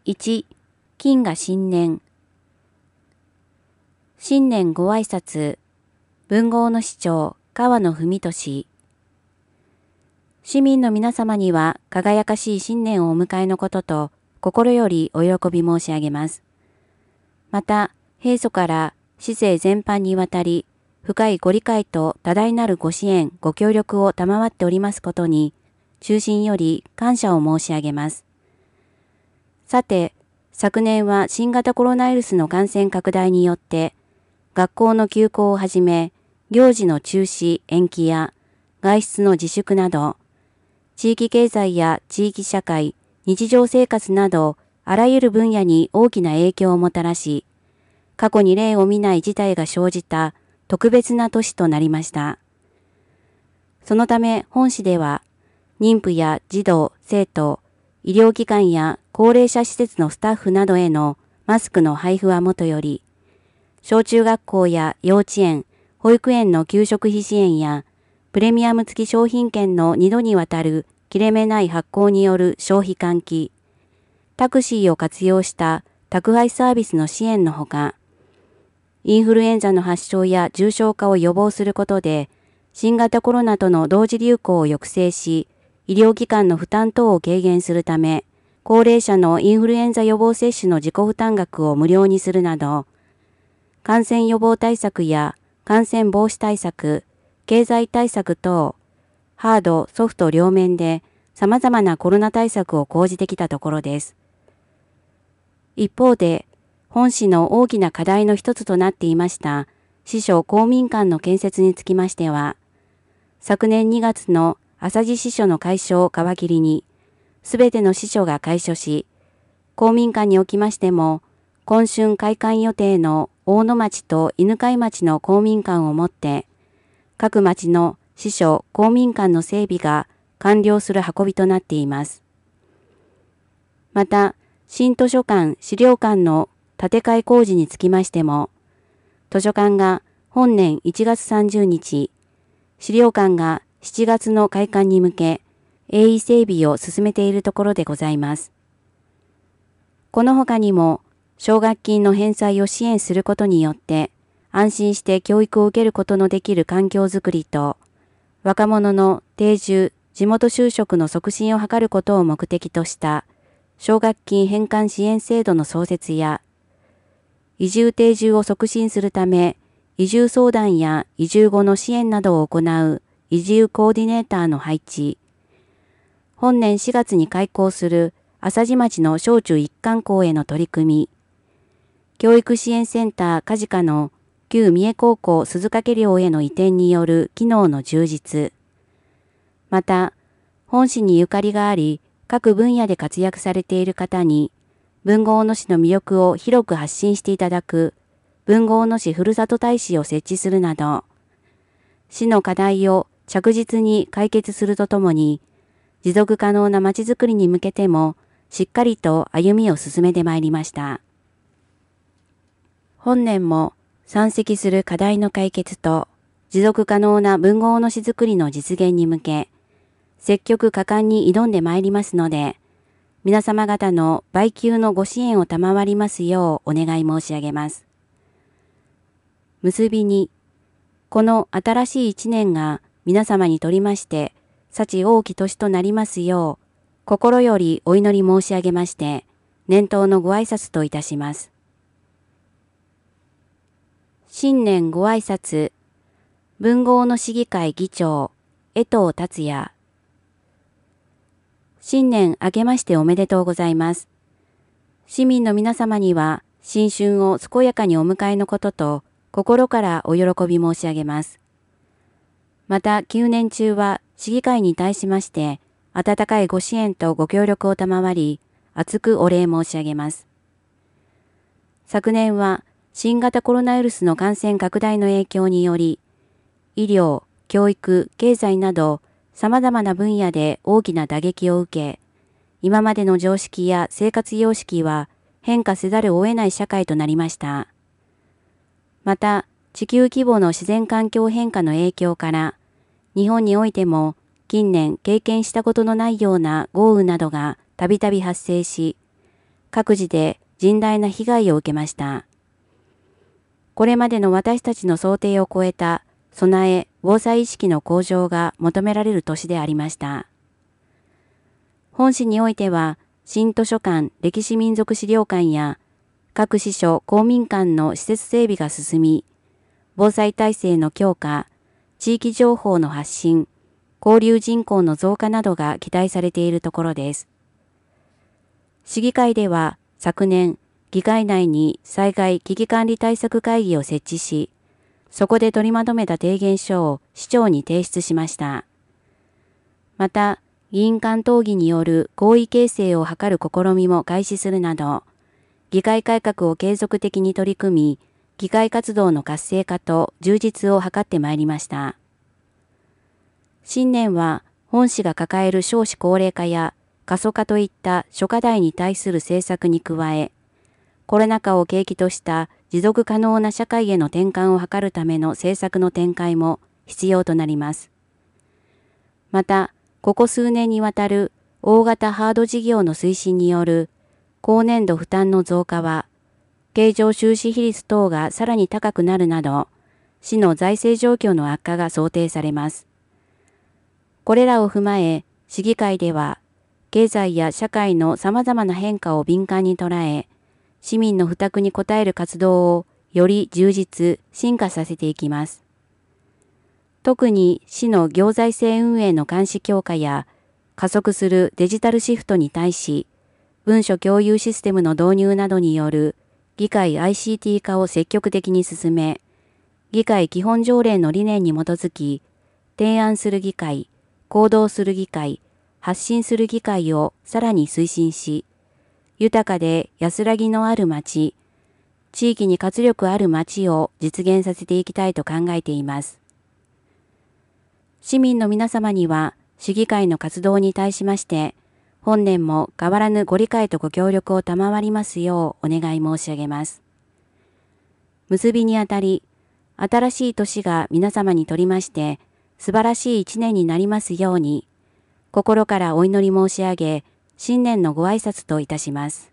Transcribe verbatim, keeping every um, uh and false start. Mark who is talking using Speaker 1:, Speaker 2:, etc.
Speaker 1: いち、金が新年。新年ご挨拶、文豪の市長、川野文俊。市民の皆様には輝かしい新年をお迎えのことと、心よりお喜び申し上げます。また、平素から市政全般にわたり、深いご理解と多大なるご支援、ご協力を賜っておりますことに、衷心より感謝を申し上げます。さて、昨年は新型コロナウイルスの感染拡大によって、学校の休校をはじめ、行事の中止、延期や外出の自粛など、地域経済や地域社会、日常生活など、あらゆる分野に大きな影響をもたらし、過去に例を見ない事態が生じた特別な年となりました。そのため本市では、妊婦や児童、生徒、医療機関や高齢者施設のスタッフなどへのマスクの配布はもとより、小中学校や幼稚園、保育園の給食費支援や、プレミアム付き商品券のにどにわたる切れ目ない発行による消費喚起、タクシーを活用した宅配サービスの支援のほか、インフルエンザの発症や重症化を予防することで、新型コロナとの同時流行を抑制し、医療機関の負担等を軽減するため、高齢者のインフルエンザ予防接種の自己負担額を無料にするなど、感染予防対策や感染防止対策、経済対策等、ハード、ソフト両面で様々なコロナ対策を講じてきたところです。一方で、本市の大きな課題の一つとなっていました市所公民館の建設につきましては、昨年にがつの朝地支所の開所を皮切りに、すべての支所が開所し、公民館におきましても、今春開館予定の大野町と犬飼町の公民館をもって、各町の支所公民館の整備が完了する運びとなっています。また、新図書館・資料館の建て替え工事につきましても、図書館が本年いちがつさんじゅうにち、資料館がしちがつの開館に向け、鋭意整備を進めているところでございます。この他にも、奨学金の返済を支援することによって、安心して教育を受けることのできる環境づくりと、若者の定住、地元就職の促進を図ることを目的とした、奨学金返還支援制度の創設や、移住定住を促進するため、移住相談や移住後の支援などを行う移住コーディネーターの配置、本年しがつに開校する朝地町の小中一貫校への取り組み、教育支援センター梶賀の旧三重高校鈴掛寮への移転による機能の充実、また、本市にゆかりがあり、各分野で活躍されている方に、豊後大野市の魅力を広く発信していただく、豊後大野市ふるさと大使を設置するなど、市の課題を着実に解決するとともに、持続可能なまちづくりに向けても、しっかりと歩みを進めてまいりました。本年も山積する課題の解決と、持続可能な豊後大野市づくりの実現に向け、積極果敢に挑んでまいりますので、皆様方の倍給のご支援を賜りますようお願い申し上げます。結びに、この新しい一年が皆様にとりまして、幸多き年となりますよう、心よりお祈り申し上げまして、年頭のご挨拶といたします。新年ご挨拶、豊後大野市議会議長、江藤達也。新年明けましておめでとうございます。市民の皆様には新春を健やかにお迎えのことと心からお喜び申し上げます。また旧年中は市議会に対しまして温かいご支援とご協力を賜り厚くお礼申し上げます。昨年は新型コロナウイルスの感染拡大の影響により医療、教育、経済など様々な分野で大きな打撃を受け、今までの常識や生活様式は変化せざるを得ない社会となりました。また、地球規模の自然環境変化の影響から、日本においても近年経験したことのないような豪雨などがたびたび発生し、 各自で甚大な被害を受けました。これまでの私たちの想定を超えた備え、防災意識の向上が求められる年でありました。本市においては、新図書館、歴史民俗資料館や各支所公民館の施設整備が進み、防災体制の強化、地域情報の発信、交流人口の増加などが期待されているところです。市議会では昨年、議会内に災害危機管理対策会議を設置し、そこで取りまとめた提言書を市長に提出しました。また、議員間討議による合意形成を図る試みも開始するなど、議会改革を継続的に取り組み、議会活動の活性化と充実を図ってまいりました。新年は本市が抱える少子高齢化や過疎化といった諸課題に対する政策に加え、コロナ禍を契機とした持続可能な社会への転換を図るための政策の展開も必要となります。また、ここ数年にわたる大型ハード事業の推進による後年度負担の増加は、経常収支比率等がさらに高くなるなど、市の財政状況の悪化が想定されます。これらを踏まえ、市議会では、経済や社会の様々な変化を敏感に捉え、市民の負託に応える活動をより充実、進化させていきます。特に市の行財政運営の監視強化や加速するデジタルシフトに対し、文書共有システムの導入などによる議会 アイシーティー 化を積極的に進め、議会基本条例の理念に基づき、提案する議会、行動する議会、発信する議会をさらに推進し、豊かで安らぎのある町、地域に活力ある町を実現させていきたいと考えています。市民の皆様には、市議会の活動に対しまして、本年も変わらぬご理解とご協力を賜りますようお願い申し上げます。結びにあたり、新しい年が皆様にとりまして、素晴らしい一年になりますように、心からお祈り申し上げ、新年のご挨拶といたします。